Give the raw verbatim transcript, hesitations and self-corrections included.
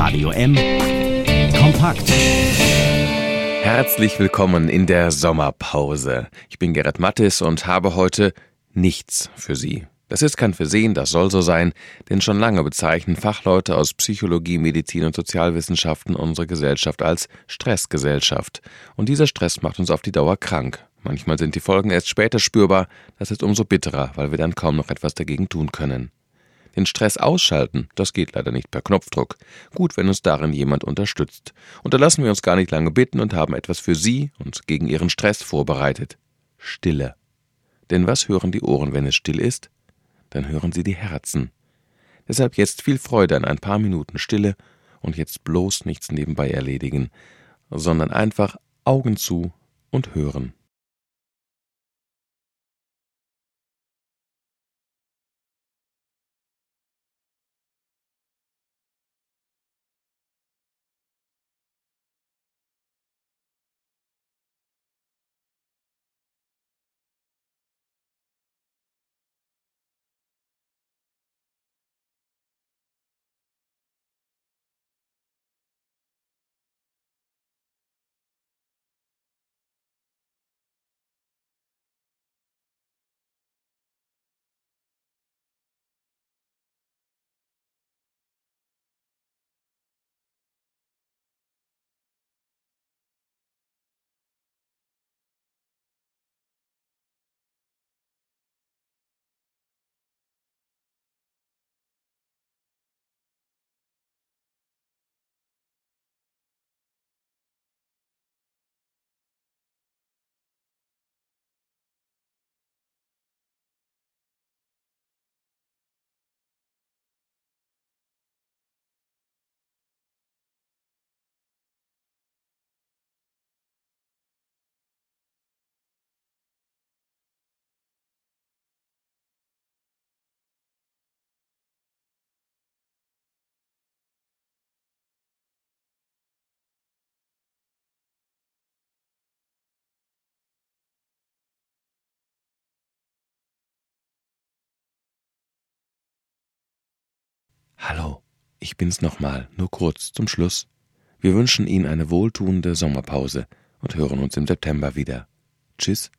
Radio M. Kompakt. Herzlich willkommen in der Sommerpause. Ich bin Gerrit Mattis und habe heute nichts für Sie. Das ist kein Versehen, das soll so sein, denn schon lange bezeichnen Fachleute aus Psychologie, Medizin und Sozialwissenschaften unsere Gesellschaft als Stressgesellschaft. Und dieser Stress macht uns auf die Dauer krank. Manchmal sind die Folgen erst später spürbar, das ist umso bitterer, weil wir dann kaum noch etwas dagegen tun können. Den Stress ausschalten, das geht leider nicht per Knopfdruck. Gut, wenn uns darin jemand unterstützt. Und da lassen wir uns gar nicht lange bitten und haben etwas für Sie und gegen Ihren Stress vorbereitet. Stille. Denn was hören die Ohren, wenn es still ist? Dann hören sie die Herzen. Deshalb jetzt viel Freude an ein paar Minuten Stille und jetzt bloß nichts nebenbei erledigen, sondern einfach Augen zu und hören. Hallo, ich bin's nochmal, nur kurz zum Schluss. Wir wünschen Ihnen eine wohltuende Sommerpause und hören uns im September wieder. Tschüss.